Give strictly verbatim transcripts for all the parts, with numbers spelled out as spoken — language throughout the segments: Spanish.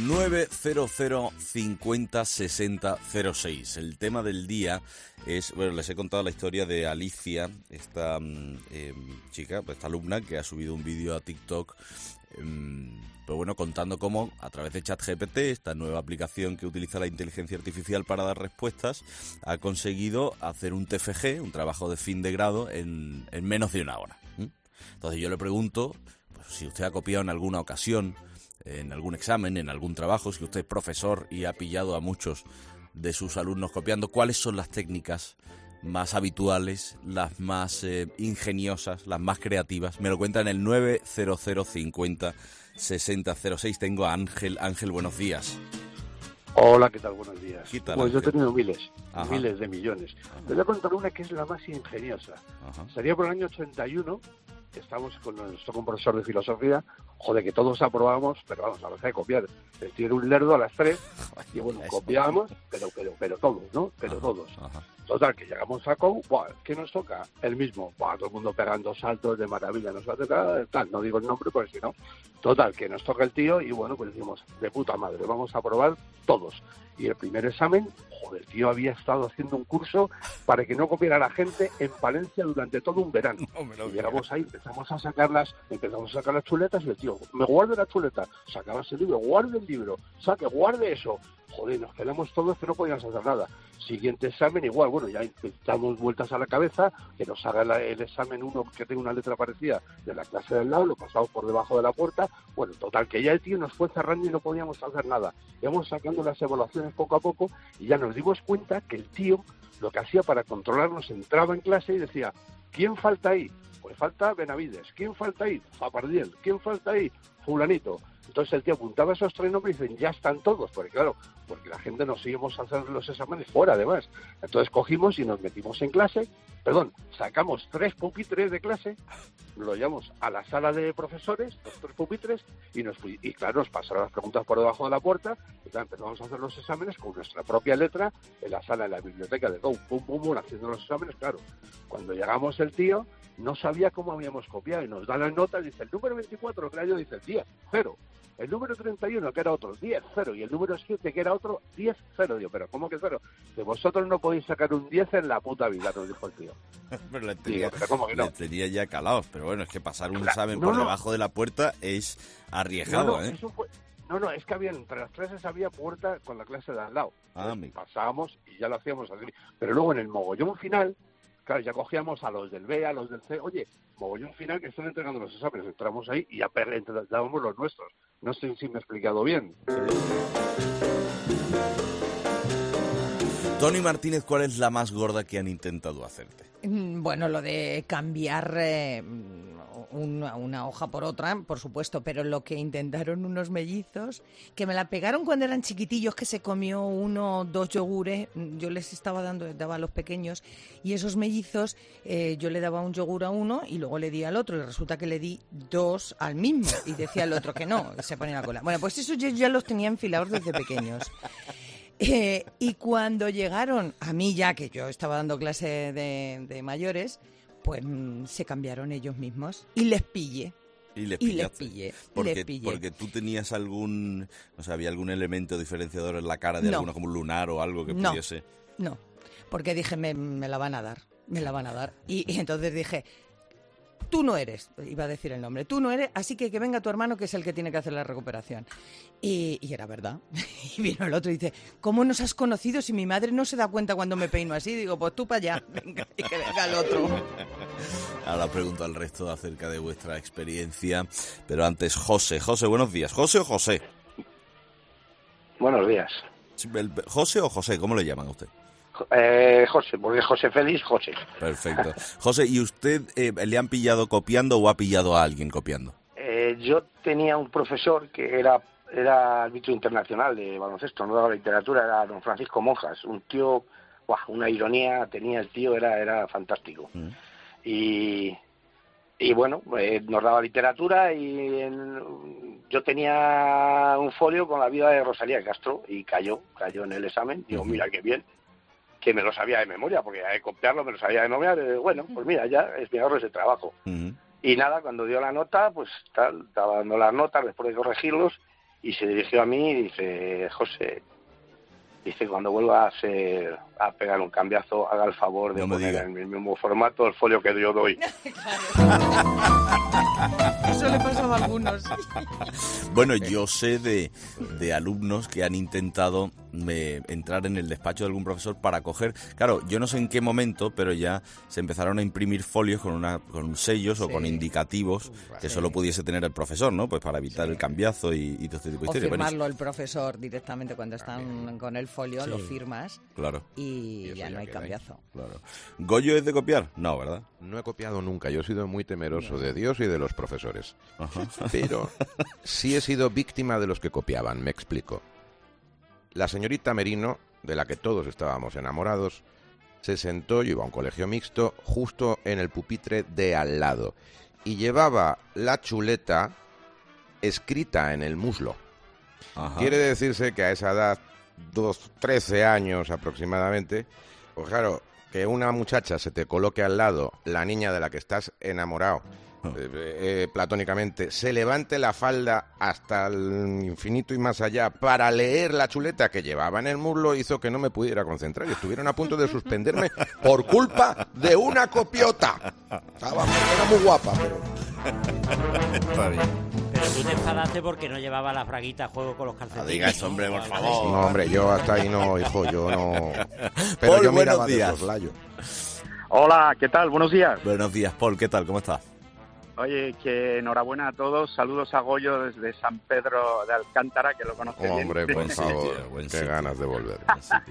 nueve cero cero cincuenta sesenta cero seis. El tema del día es, bueno, les he contado la historia de Alicia, esta eh, chica, esta alumna que ha subido un vídeo a TikTok, eh, pero bueno, contando cómo a través de ChatGPT, esta nueva aplicación que utiliza la inteligencia artificial para dar respuestas, ha conseguido hacer un T F G, un trabajo de fin de grado, en, en menos de una hora. ¿Mm? Entonces yo le pregunto, pues, si usted ha copiado en alguna ocasión, en algún examen, en algún trabajo, si usted es profesor y ha pillado a muchos de sus alumnos copiando, ¿cuáles son las técnicas más habituales, las más eh, ingeniosas, las más creativas? Me lo cuenta en el nueve cero cero cincuenta sesenta cero seis. Tengo a Ángel. Ángel, buenos días. Hola, ¿qué tal? Buenos días. ¿Qué tal, pues Ángel? yo he tenido miles, Ajá. miles de millones. Ajá. Te voy a contar una que es la más ingeniosa. Ajá. Sería por el año ochenta y uno, estamos con nuestro con profesor de filosofía, joder, que todos aprobábamos, pero vamos, a la vez de copiar. El tío era un lerdo a las tres, y bueno, Eso. copiábamos, pero, pero, pero todos, ¿no? Pero Ajá. todos. Ajá. Total, que llegamos a C O U, buah, ¿qué nos toca? El mismo, buah, todo el mundo pegando saltos de maravilla, nos va a tocar, tal, no digo el nombre porque si no. Total, que nos toca el tío y bueno, pues decimos, de puta madre, vamos a probar todos. Y el primer examen, joder, el tío había estado haciendo un curso para que no copiara la gente en Palencia durante todo un verano. No me lo Y llegamos ahí, empezamos a sacarlas, empezamos a sacar las chuletas y el tío, me guarde la chuleta, sacabas el libro, guarde el libro, saque, guarde eso. Joder, nos quedamos todos que no podíamos hacer nada. Siguiente examen igual, bueno, ya damos vueltas a la cabeza, que nos haga la, el examen uno que tenga una letra parecida de la clase del lado, lo pasamos por debajo de la puerta, bueno, total, que ya el tío nos fue cerrando y no podíamos hacer nada. Íbamos sacando las evaluaciones poco a poco y ya nos dimos cuenta que el tío lo que hacía para controlarnos, entraba en clase y decía, ¿quién falta ahí? Pues falta Benavides. ¿Quién falta ahí? Zapardiel. ¿Quién falta ahí? Fulanito. Entonces el tío apuntaba esos tres nombres y dicen, ya están todos, porque claro, porque la gente nos íbamos a hacer los exámenes fuera además. Entonces cogimos y nos metimos en clase, perdón, sacamos tres pupitres de clase, lo llevamos a la sala de profesores, los tres pupitres, y nos fui, y claro, nos pasaron las preguntas por debajo de la puerta, y claro, empezamos a hacer los exámenes con nuestra propia letra, en la sala de la biblioteca de Go, pum, pum, pum, haciendo los exámenes, claro. Cuando llegamos el tío, no sabía cómo habíamos copiado, y nos da las notas, dice, el número veinticuatro, que era yo, dice, diez, cero. El número treinta y uno, que era otro, diez, cero. Y el número siete, que era otro, diez, cero. Digo, pero ¿cómo que cero? Que vosotros no podéis sacar un diez en la puta vida, nos dijo el tío. Pero le tenía, Digo, pero ¿cómo que no? le tenía ya calados. Pero bueno, es que pasar un Claro, examen no, por no. debajo de la puerta es arriesgado, no, no, ¿eh? eso fue... No, no, es que había, entre las clases había puerta con la clase de al lado. Ah, Entonces, mi- pasábamos y ya lo hacíamos así. Pero luego en el mogollón final, claro, ya cogíamos a los del B, a los del C. Oye, mogollón final que están entregando los exámenes. Entramos ahí y ya per- entre- dábamos los nuestros. No sé si me he explicado bien. Tony Martínez, ¿cuál es la más gorda que han intentado hacerte? Bueno, lo de cambiar eh, una, una hoja por otra, por supuesto, pero lo que intentaron unos mellizos, que me la pegaron cuando eran chiquitillos, que se comió uno o dos yogures, yo les estaba dando, daba a los pequeños, y esos mellizos eh, yo le daba un yogur a uno y luego le di al otro, y resulta que le di dos al mismo, y decía el otro que no, y se ponía la cola. Bueno, pues esos yo ya los tenía enfilados desde pequeños. Eh, y cuando llegaron a mí ya, que yo estaba dando clase de, de mayores, pues mm, se cambiaron ellos mismos y les pillé. Y les, Y les pillaste. pillé, Porque, les pillé. porque tú tenías algún, o sea, había algún elemento diferenciador en la cara de No. alguno, como un lunar o algo que No. pudiese... No, porque dije, me, me la van a dar, me la van a dar. Y, y entonces dije, tú no eres, iba a decir el nombre, tú no eres, así que que venga tu hermano, que es el que tiene que hacer la recuperación. Y, y era verdad. Y vino el otro y dice, ¿cómo nos has conocido si mi madre no se da cuenta cuando me peino así? Digo, pues tú para allá, venga, y que venga el otro. Ahora pregunto al resto acerca de vuestra experiencia, pero antes José. José, buenos días. ¿José o José? Buenos días. El- ¿José o José? ¿Cómo le llaman a usted? Eh, José, porque José Félix, José. Perfecto. José, ¿y usted eh, le han pillado copiando o ha pillado a alguien copiando? Eh, yo tenía un profesor que era era árbitro internacional de baloncesto, no daba literatura, era don Francisco Monjas, un tío, ¡guau!, una ironía tenía el tío, era era fantástico. Mm. Y, y bueno, eh, nos daba literatura y en, yo tenía un folio con la vida de Rosalía Castro y cayó, cayó en el examen. Digo, Ujú. mira qué bien, que me lo sabía de memoria, porque de copiarlo me lo sabía de memoria. eh, Bueno, pues mira, ya es mi ahorro ese trabajo. Ujú. Y nada, cuando dio la nota, pues tal, estaba dando las notas después de corregirlos, y se dirigió a mí y dice, José, dice, cuando vuelva a hacer, a pegar un cambiazo, haga el favor de no poner diga. en el mismo formato el folio que yo doy. Eso le pasaba a algunos. Bueno, yo sé de, de alumnos que han intentado eh, entrar en el despacho de algún profesor para coger... Claro, yo no sé en qué momento, pero ya se empezaron a imprimir folios con una con sellos sí. o con indicativos Uf, que sí. solo pudiese tener el profesor, ¿no? Pues para evitar sí. el cambiazo y, y todo este tipo de o historias. O firmarlo el profesor directamente cuando están con el folio, sí. lo firmas claro. y, y ya ya no hay queda cambiazo. Claro. ¿Goyo es de copiar? No, ¿verdad? No he copiado nunca. Yo he sido muy temeroso no. de Dios y de los profesores. Ajá. Pero sí he sido víctima de los que copiaban, me explico. La señorita Merino, de la que todos estábamos enamorados, se sentó, yo iba a un colegio mixto, justo en el pupitre de al lado. Y llevaba la chuleta escrita en el muslo. Ajá. Quiere decirse que a esa edad, dos, trece años aproximadamente, pues claro, que una muchacha se te coloque al lado, la niña de la que estás enamorado, oh. eh, eh, platónicamente, se levante la falda hasta el infinito y más allá para leer la chuleta que llevaba en el muslo, hizo que no me pudiera concentrar y estuvieron a punto de suspenderme por culpa de una copiota. Estaba era muy guapa, pero... Está bien. Pero tú te enfadaste porque no llevaba las braguitas a juego con los calcetines. No digas, hombre, por favor. No, hombre, yo hasta ahí no, hijo, yo no... Pero Paul, yo miraba buenos días. de soslayo. Hola, ¿qué tal? Buenos días. Buenos días, Paul, ¿qué tal? ¿Cómo estás? Oye, que enhorabuena a todos. Saludos a Goyo desde San Pedro de Alcántara, que lo conoce bien. Hombre, por Buen favor, sitio, buen qué sitio. ganas de volver.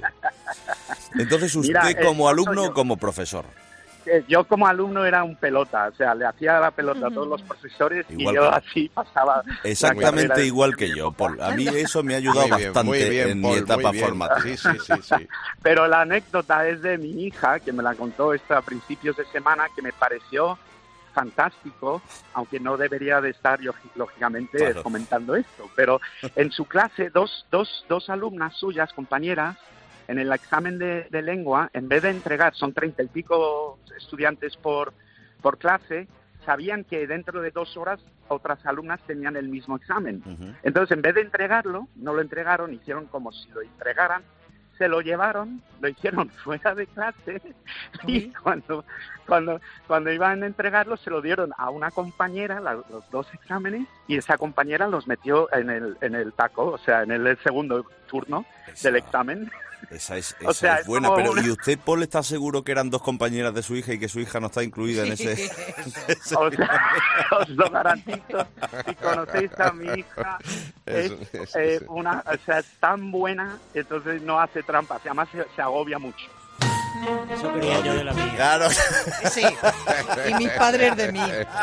Entonces, ¿usted Mira, como eh, alumno yo. o como profesor? Yo como alumno era un pelota, o sea, le hacía la pelota a todos los profesores Igual y yo que... así pasaba. Exactamente igual que yo, Paul. A mí eso me ha ayudado muy bien, bastante muy bien, en Paul, mi etapa muy bien. formativa. Sí, sí, sí, sí. Pero la anécdota es de mi hija, que me la contó esto a principios de semana, que me pareció fantástico, aunque no debería de estar yo, lógicamente, claro. comentando esto. Pero en su clase, dos, dos, dos alumnas suyas, compañeras, en el examen de, de lengua, en vez de entregar, son treinta y pico estudiantes por, por clase, sabían que dentro de dos horas otras alumnas tenían el mismo examen. Uh-huh. Entonces, en vez de entregarlo, no lo entregaron, hicieron como si lo entregaran, se lo llevaron, lo hicieron fuera de clase uh-huh. y cuando, cuando, cuando iban a entregarlo se lo dieron a una compañera, la, los dos exámenes, y esa compañera los metió en el, en el taco, o sea, en el, el segundo turno Esa. del examen. Esa es, esa o sea, es buena, es pero una... ¿y usted, Paul, está seguro que eran dos compañeras de su hija y que su hija no está incluida en ese...? ese... O sea, os lo garantizo, si conocéis a mi hija, es, es eh, una, o sea, es tan buena, entonces no hace trampas, además se, se agobia mucho. Eso quería yo de la mía. Claro. Sí, y mis padres de mí.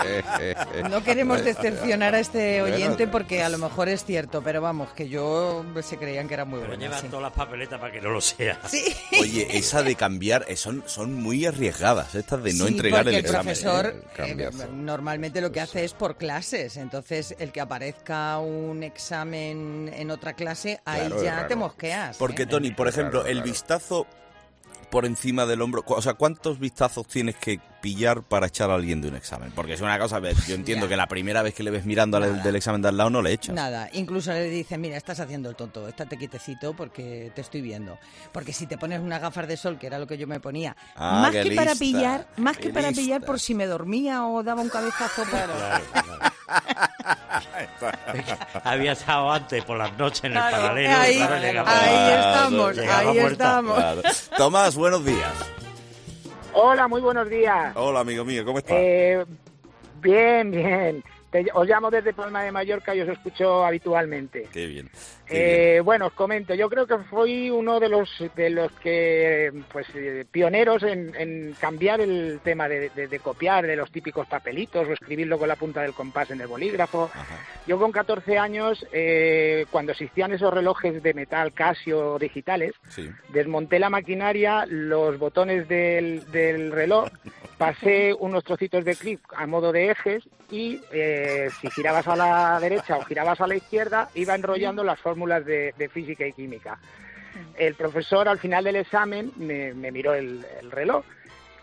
No queremos decepcionar a este oyente porque a lo mejor es cierto, pero vamos, que yo se creían que era muy pero buena. llevan sí. todas las papeletas para que no lo sea. Sí. Oye, esa de cambiar, son, son muy arriesgadas, estas de no sí, entregar el, el examen. profesor el eh, normalmente lo que hace es por clases, entonces el que aparezca un examen en otra clase, ahí claro, ya te mosqueas. Porque, ¿eh? Tony, por ejemplo, claro, el claro. vistazo por encima del hombro, o sea, ¿cuántos vistazos tienes que pillar para echar a alguien de un examen? Porque es una cosa, yo entiendo que la primera vez que le ves mirando al del examen de al lado no le echas. Nada, incluso le dicen, mira, estás haciendo el tonto, estate quietecito porque te estoy viendo. Porque si te pones unas gafas de sol, que era lo que yo me ponía, ah, más que lista, para pillar, más que para lista. pillar por si me dormía o daba un cabezazo. Claro, claro, claro. Había estado antes por las noches en claro, el paralelo. Ahí, claro, ahí estamos, ahí estamos. Claro. Tomás, buenos días. Hola, muy buenos días. Hola, amigo mío, ¿cómo estás? Eh, bien, bien. Te, os llamo desde Palma de Mallorca y os escucho habitualmente. Qué bien. Qué Eh, bien. bueno, os comento, yo creo que fui uno de los de los que pues eh, pioneros en, en cambiar el tema de, de, de copiar de los típicos papelitos o escribirlo con la punta del compás en el bolígrafo. Ajá. Yo con catorce años, eh, cuando existían esos relojes de metal Casio digitales, Sí. desmonté la maquinaria, los botones del, del reloj, pasé unos trocitos de clip a modo de ejes y eh, si girabas a la derecha o girabas a la izquierda, iba enrollando las fórmulas de, de física y química. El profesor al final del examen me, me miró el, el reloj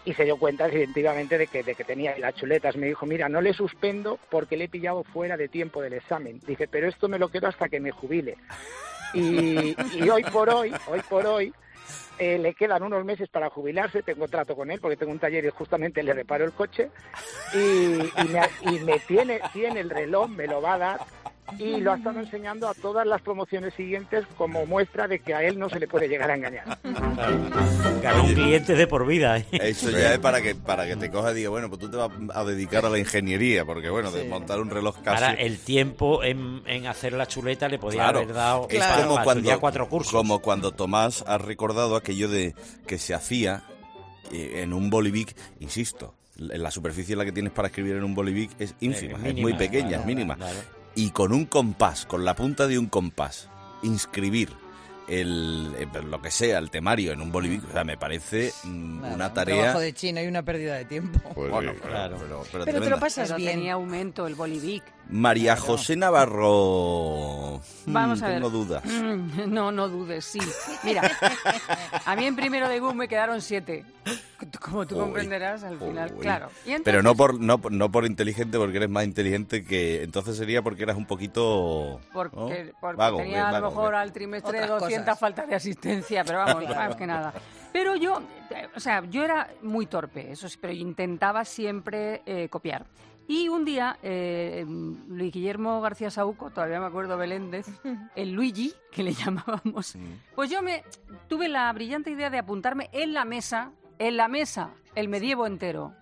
y se dio cuenta definitivamente de que, de que tenía las chuletas. Me dijo, mira, no le suspendo porque le he pillado fuera de tiempo del examen. Dije, pero esto me lo quedo hasta que me jubile. Y, y hoy por hoy, hoy por hoy, eh, le quedan unos meses para jubilarse. Tengo trato con él porque tengo un taller y justamente le reparo el coche. Y, y, me, y me tiene, tiene el reloj, me lo va a dar. Y lo ha estado enseñando a todas las promociones siguientes como muestra de que a él no se le puede llegar a engañar. Ganó un cliente de por vida. ¿eh? Eso ya es para que para que te coja y diga, bueno, pues tú te vas a dedicar a la ingeniería, porque bueno, de montar un reloj casi... Ahora, el tiempo en, en hacer la chuleta le podía Claro, haber dado es para, como para cuando, estudiar cuatro cursos. como cuando Tomás ha recordado aquello de que se hacía eh, en un bolivic, insisto, la superficie en la que tienes para escribir en un bolivic es ínfima, Eh, mínima, es muy pequeña, claro, es mínima. claro. Y con un compás, con la punta de un compás, inscribir el, el- lo que sea, el temario en un bolivic, o sea, me parece mm, Claro, una un tarea... trabajo de China y una pérdida de tiempo. Pues Bueno, sí. pero, Claro. pero, pero Pero te tremenda. lo pasas Pero bien. tenía aumento el Bolivic. María José Navarro, Vamos mm, a ver. tengo dudas. Mm, No, no dudes, sí. Mira, a mí en primero de B U me quedaron siete. Como tú Uy, comprenderás, al final, uy. claro. Y entonces, Pero no por no, no por inteligente, porque eres más inteligente que... Entonces sería porque eras un poquito... Porque, ¿no? porque Vago, tenía bien, a lo vago, mejor bien. al trimestre Otras doscientas cosas. faltas de asistencia, pero vamos, más que nada. Pero yo, eh, o sea, yo era muy torpe, eso sí, pero intentaba siempre eh, copiar. Y un día, eh, Luis Guillermo García Saúco, todavía me acuerdo Beléndez, el Luigi, que le llamábamos, pues yo me tuve la brillante idea de apuntarme en la mesa, en la mesa, el medievo entero.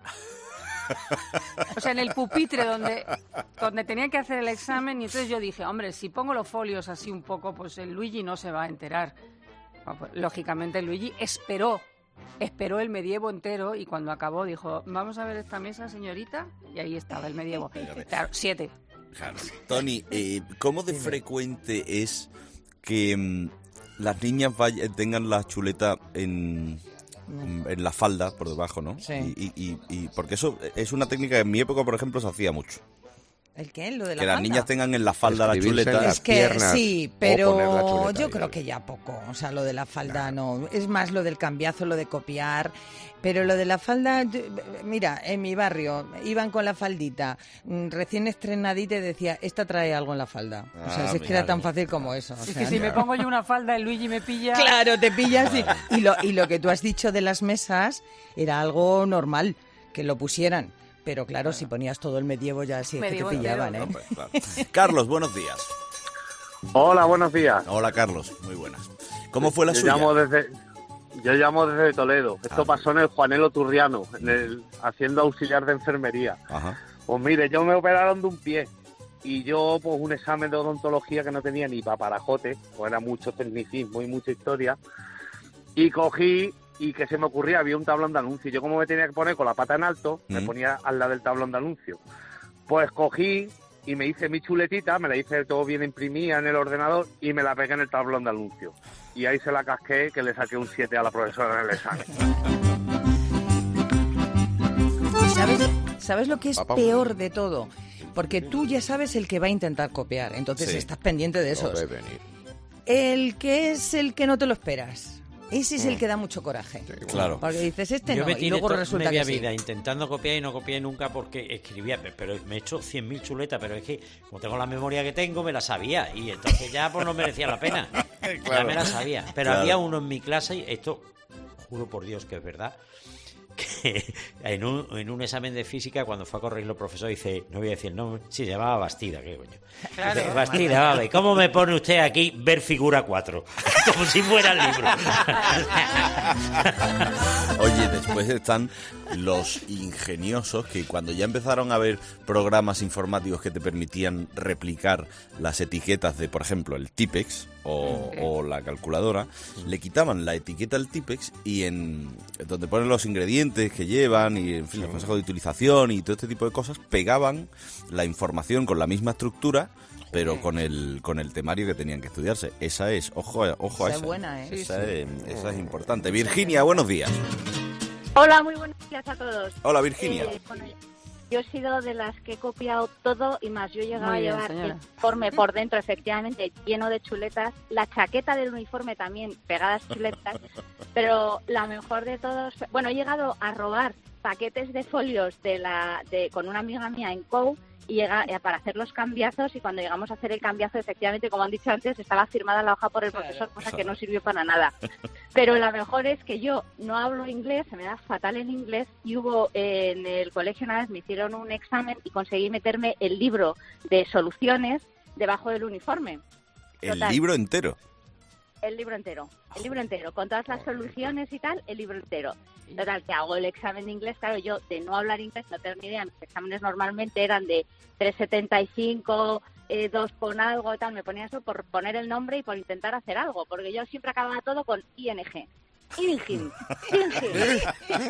O sea, en el pupitre donde, donde tenía que hacer el examen, y entonces yo dije, hombre, si pongo los folios así un poco, pues el Luigi no se va a enterar. Bueno, pues, lógicamente el Luigi esperó, esperó el medievo entero, y cuando acabó dijo, vamos a ver esta mesa, señorita, y ahí estaba el medievo. Claro, siete. Claro. Tony, eh, ¿cómo de frecuente es que mm, las niñas vaya- tengan la chuleta en, en la falda por debajo, ¿no? Sí. Y, y, y- y- porque eso es una técnica que en mi época, por ejemplo, se hacía mucho. ¿El qué? ¿Lo de la Que las falda? niñas tengan en la falda la Escribirse en chuleta. las Es que piernas sí, o pero poner la chuleta yo ahí. creo que ya poco. O sea, lo de la falda no. Es más lo del cambiazo, lo de copiar. Pero lo de la falda, yo- mira, en mi barrio iban con la faldita, mm, recién estrenadita y decía, esta trae algo en la falda. O sea, Ah, si es que mira, era tan mira. fácil como eso. o Es sea, que si me pongo yo una falda, el Luigi me pilla... Claro, te pillas. Y, y, lo, y lo que tú has dicho de las mesas era algo normal, que lo pusieran. Pero claro, si ponías todo el medievo ya sí es que te Medievo pillaban, entero, ¿eh? Hombre, claro. Carlos, buenos días. Hola, buenos días. Hola, Carlos. Muy buenas. ¿Cómo fue la yo suya? llamo desde yo llamo desde Toledo. Esto Ah. pasó en el Juanelo Turriano, en el, haciendo auxiliar de enfermería. Ajá. Pues mire, yo me operaron de un pie y yo pues un examen de odontología que no tenía ni paparajote, pues era mucho tecnicismo y mucha historia. Y cogí y que se me ocurría, había un tablón de anuncio. Yo como me tenía que poner con la pata en alto, me Mm. ponía al lado del tablón de anuncio. Pues cogí y me hice mi chuletita, me la hice todo bien imprimida en el ordenador y me la pegué en el tablón de anuncio. Y ahí se la casqué, que le saqué un siete a la profesora en el examen. ¿Y sabes, sabes lo que es Papá. peor de todo? Porque tú ya sabes el que va a intentar copiar, entonces Sí. estás pendiente de No esos. ve venir. El que es el que no te lo esperas. Ese es el Mm. que da mucho coraje. Claro. Porque dices, este Yo no, me y tiré luego to- resulta media que sí. vida intentando copiar y no copié nunca porque escribía, pe- pero me he hecho cien mil chuletas, pero es que como tengo la memoria que tengo, me la sabía y entonces ya pues no merecía la pena. Ya Claro. me la sabía. Pero Claro. había uno en mi clase, y esto juro por Dios que es verdad, que en un, en un examen de física, cuando fue a corregirlo el profesor, dice, no voy a decir el nombre, sí, se llamaba Bastida, qué coño. Claro. Dice, Bastida, vale, ¿cómo me pone usted aquí ver figura cuatro? Como si fuera el libro. Oye, después están los ingeniosos que cuando ya empezaron a haber programas informáticos que te permitían replicar las etiquetas de, por ejemplo, el Tipex o, o la calculadora, le quitaban la etiqueta al Tipex y en donde ponen los ingredientes que llevan y en fin, los consejos de utilización y todo este tipo de cosas, pegaban la información con la misma estructura, pero con el con el temario que tenían que estudiarse. Esa es, ojo, a- ojo a Esa esa. es buena, ¿eh? Esa, es, esa es importante. Virginia, buenos días. Hola, muy buenos días a todos. Hola, Virginia. Eh, bueno, Yo he sido de las que he copiado todo y más. Yo he llegado Muy a bien, llevar señora. el uniforme por dentro, efectivamente, lleno de chuletas. La chaqueta del uniforme también, pegadas chuletas. Pero la mejor de todos... Bueno, he llegado a robar paquetes de folios de la de con una amiga mía en C O U y llega eh, para hacer los cambiazos, y cuando llegamos a hacer el cambiazo, efectivamente, como han dicho antes, estaba firmada la hoja por el profesor, cosa que no sirvió para nada. Pero la mejor es que yo no hablo inglés, se me da fatal el inglés, y hubo eh, en el colegio una vez me hicieron un examen y conseguí meterme el libro de soluciones debajo del uniforme. ¿El Total. libro entero? El libro entero, el libro entero, con todas las soluciones y tal, el libro entero. Total, que hago el examen de inglés, claro, yo de no hablar inglés no tengo ni idea, mis exámenes normalmente eran de tres setenta y cinco, eh, dos con algo y tal, me ponía eso por poner el nombre y por intentar hacer algo, porque yo siempre acababa todo con I N G. Ingin, Ingin.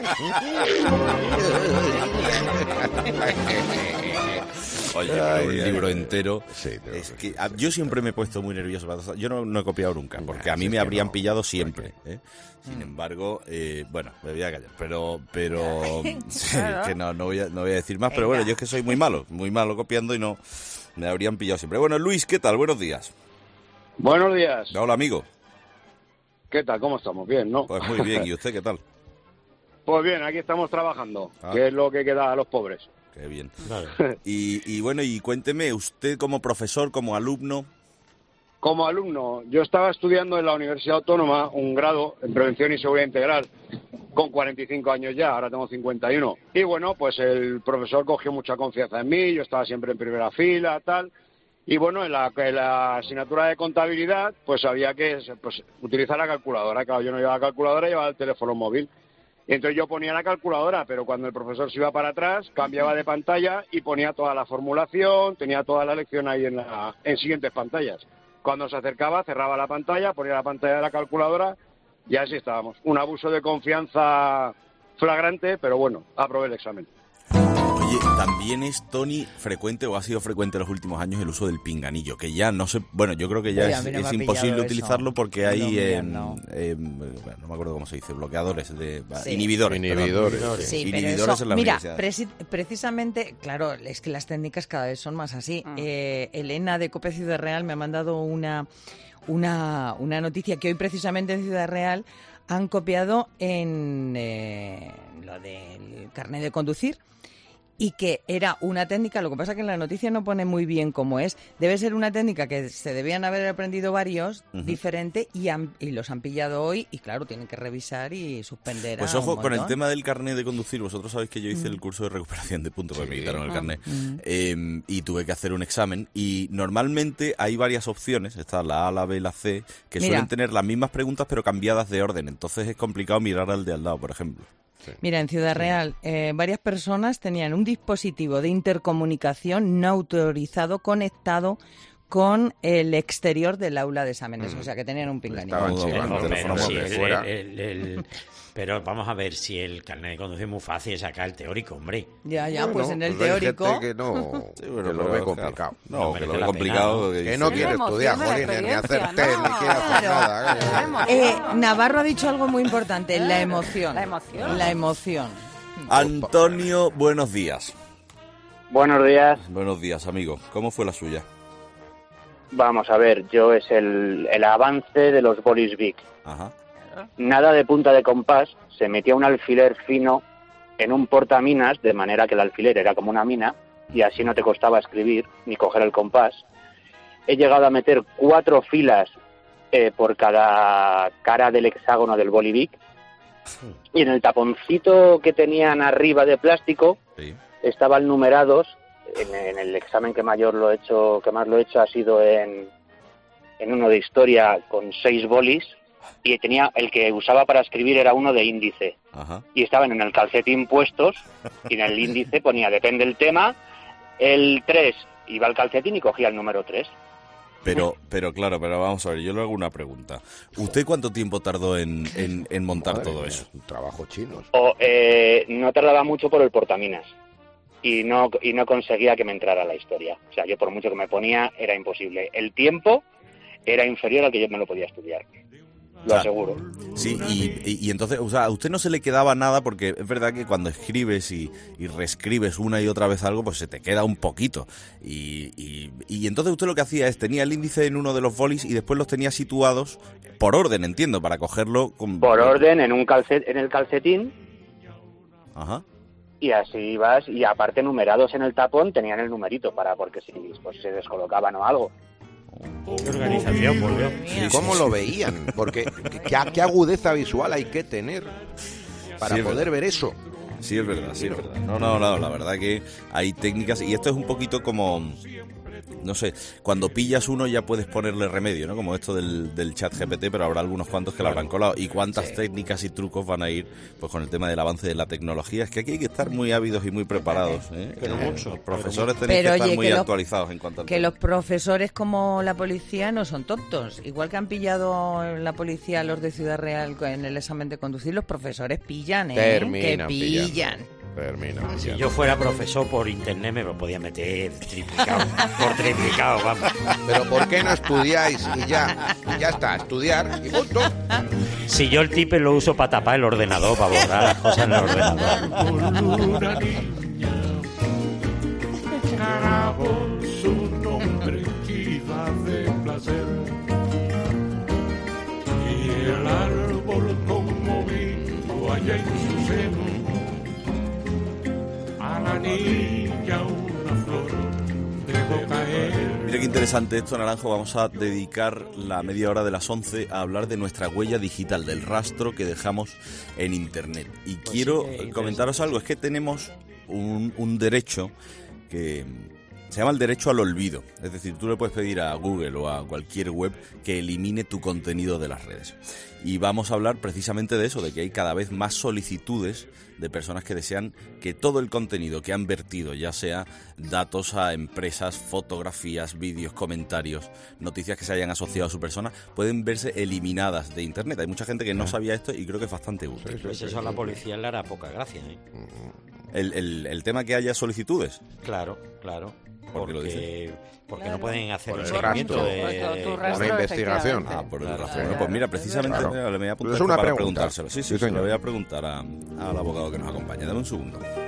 Oye, pero un libro entero. Sí, pero- Es que a- yo siempre me he puesto muy nervioso. para- Yo no, no he copiado nunca, porque a mí es me que habrían no, pillado siempre. ¿por ¿eh? Sin embargo, eh, bueno, me voy a callar. Pero, pero sí, Claro. que no, no, voy a, no voy a decir más. Pero bueno, Venga. yo es que soy muy malo, muy malo copiando y no me habrían pillado siempre. Bueno, Luis, ¿qué tal? Buenos días. Buenos días. Hola, amigo. ¿Qué tal? ¿Cómo estamos? Bien, ¿no? Pues muy bien. ¿Y usted qué tal? Pues bien, aquí estamos trabajando, Ah. que es lo que queda a los pobres. Qué bien. Y, y bueno, y cuénteme, usted como profesor, como alumno. Como alumno, yo estaba estudiando en la Universidad Autónoma un grado en Prevención y Seguridad Integral con cuarenta y cinco años ya, ahora tengo cincuenta y uno. Y bueno, pues el profesor cogió mucha confianza en mí, yo estaba siempre en primera fila, tal. Y bueno, en la, en la asignatura de contabilidad, pues había que pues, utilizar la calculadora. Claro, yo no llevaba calculadora, llevaba el teléfono móvil. Y entonces yo ponía la calculadora, pero cuando el profesor se iba para atrás, cambiaba de pantalla y ponía toda la formulación, tenía toda la lección ahí en, la, en siguientes pantallas. Cuando se acercaba, cerraba la pantalla, ponía la pantalla de la calculadora y así estábamos. Un abuso de confianza flagrante, pero bueno, aprobé el examen. Oye, también es, Tony, frecuente o ha sido frecuente en los últimos años el uso del pinganillo, que ya no sé, bueno, yo creo que ya Oye, es, a mí no me es ha imposible pillado utilizarlo eso. porque No, hay, mira, em, no. em, bueno, no me acuerdo cómo se dice, bloqueadores, de Sí. inhibidores. perdón. Inhibidores. Sí, pero Inhibidores eso, en la mira, universidad. preci- precisamente, claro, es que las técnicas cada vez son más así. Mm. Eh, Elena de Cope Ciudad Real me ha mandado una, una, una noticia que hoy precisamente en Ciudad Real han copiado en eh, lo del carnet de conducir. Y que era una técnica, lo que pasa que en la noticia no pone muy bien cómo es, debe ser una técnica que se debían haber aprendido varios, Ujú. diferente, y, han- y los han pillado hoy, y claro, tienen que revisar y suspender Pues a ojo, un con el montón. tema del carnet de conducir, vosotros sabéis que yo hice Mm. el curso de recuperación de puntos, porque me quitaron el Ah. carnet, Mm. eh, y tuve que hacer un examen, y normalmente hay varias opciones, está la A, la B y la C, que Mira. suelen tener las mismas preguntas pero cambiadas de orden, entonces es complicado mirar al de al lado, por ejemplo. Mira, en Ciudad Real, eh, varias personas tenían un dispositivo de intercomunicación no autorizado conectado con el exterior del aula de exámenes, Mm. o sea que tenían un pinganillo. Estaban No, chivando bueno, el pero teléfono sí, de el- fuera. el- el- pero vamos a ver si el carnet de conducir es muy fácil sacar el teórico, hombre. Ya, ya, Bueno, pues en el pues hay teórico... gente que no, Sí, bueno, que lo pero, ve claro, complicado. No, No que merece lo ve la complicado. pena, ¿no? que Que dice- no quiere emoción estudiar, de la jolines, ni hacer experiencia, test, ni ¿no? quiere hacer Claro. nada. Pero ¿eh? emoción. Eh, Navarro ha dicho algo muy importante, la emoción. La emoción. La emoción. Antonio, buenos días. Buenos días. Buenos días, amigo. ¿Cómo fue la suya? Vamos a ver, yo es el, el avance de los bolis Bic. Ajá. Nada de punta de compás, se metía un alfiler fino en un portaminas, de manera que el alfiler era como una mina, y así no te costaba escribir ni coger el compás. He llegado a meter cuatro filas eh, por cada cara del hexágono del boli Bic, y en el taponcito que tenían arriba de plástico Sí. estaban numerados. En, en el examen que mayor lo he hecho, que más lo he hecho ha sido en, en uno de historia con seis bolis, y tenía el que usaba para escribir era uno de índice, Ajá. y estaban en el calcetín puestos, y en el índice ponía, depende del tema, el tres iba al calcetín y cogía el número tres. Pero, pero claro, pero vamos a ver, yo le hago una pregunta. ¿Usted cuánto tiempo tardó en, en, en montar Madre todo mía, eso? un trabajo chino. O, eh, no tardaba mucho por el portaminas, y no, y no conseguía que me entrara la historia. O sea, yo por mucho que me ponía, era imposible. El tiempo era inferior al que yo me lo podía estudiar. lo aseguro. Sí, y, y, y entonces, o sea, a usted no se le quedaba nada porque es verdad que cuando escribes y, y reescribes una y otra vez algo, pues se te queda un poquito. Y, y, y entonces usted lo que hacía es, tenía el índice en uno de los bolis y después los tenía situados por orden, entiendo, para cogerlo con... Por orden, en un calcet, en el calcetín. Ajá. Y así ibas, y aparte numerados en el tapón, tenían el numerito para, porque si pues, se descolocaban o algo. ¿Qué organización, por Dios? ¿Cómo lo veían? Porque ¿qué, qué agudeza visual hay que tener para Sí, poder ver eso? Sí, es verdad, sí, es verdad. No, no, no, la verdad que hay técnicas, y esto es un poquito como... No sé, cuando pillas uno ya puedes ponerle remedio, ¿no? Como esto del, del chat G P T, pero habrá algunos cuantos que lo habrán colado. ¿Y cuántas sí. técnicas y trucos van a ir pues con el tema del avance de la tecnología? Es que aquí hay que estar muy ávidos y muy preparados, ¿eh? Pero eh, mucho, los profesores pero tenéis pero, que estar oye, muy que actualizados los, en cuanto al que tema. los profesores como la policía no son tontos. Igual que han pillado en la policía los de Ciudad Real en el examen de conducir, los profesores pillan, ¿eh? Terminan que pillan. Termina, si yo fuera profesor por internet me lo podía meter triplicado, por triplicado, vamos. Pero ¿por qué no estudiáis? Y ya, y ya está, estudiar y punto. Si yo el tipe lo uso para tapar el ordenador, para borrar las cosas en el ordenador. Su nombre iba de placer y el árbol conmovido allá en su seno. A la niña una flor dejó caer. Mira qué interesante esto, Naranjo. Vamos a dedicar la media hora de las once a hablar de nuestra huella digital, del rastro que dejamos en Internet. Y pues quiero sí, comentaros algo, es que tenemos un, un derecho que se llama el derecho al olvido. Es decir, tú le puedes pedir a Google o a cualquier web que elimine tu contenido de las redes. Y vamos a hablar precisamente de eso, de que hay cada vez más solicitudes de personas que desean que todo el contenido que han vertido, ya sea datos a empresas, fotografías, vídeos, comentarios, noticias que se hayan asociado a su persona, pueden verse eliminadas de Internet. Hay mucha gente que no sabía esto y creo que es bastante útil. Pues eso a la policía le hará poca gracia, ¿eh? El, el, el tema que haya solicitudes. Claro, claro. ¿Por qué lo dice? Porque claro. no pueden hacer por el seguimiento de una investigación. Ah, por el rastro. Bueno, pues mira, precisamente claro. me voy a apuntar es una para pregunta. preguntárselo. Sí, sí, sí se lo voy a preguntar a, al abogado que nos acompaña. Dame un segundo.